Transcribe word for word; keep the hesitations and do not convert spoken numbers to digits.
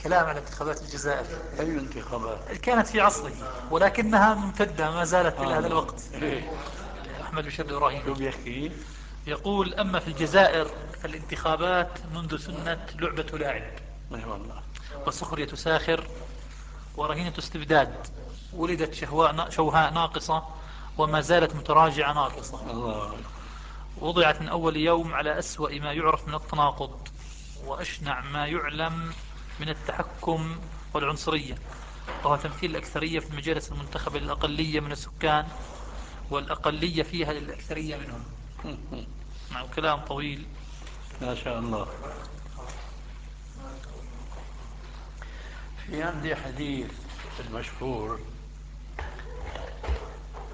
كلام عن انتخابات الجزائر. أي انتخابات؟ كانت في عصره ولكنها ممتدة ما زالت إلى هذا آه. الوقت. إيه. أحمد بشر إبراهيم شو بيحكي؟ يقول: أما في الجزائر فالانتخابات منذ سنة لعبة لاعب، اي والله. وسخرية ساخر، ورهينة استبداد. ولدت شهواء شوهاء ناقصة، وما زالت متراجعة ناقصة. الله. وضعت من أول يوم على أسوأ ما يعرف من التناقض، وأشنع ما يعلم من التحكم والعنصرية، وهو تمثيل الأكثرية في المجالس المنتخبة للأقلية من السكان، والأقلية فيها للأكثرية منهم. مع كلام طويل. ما شاء الله. في عندي حديث المشهور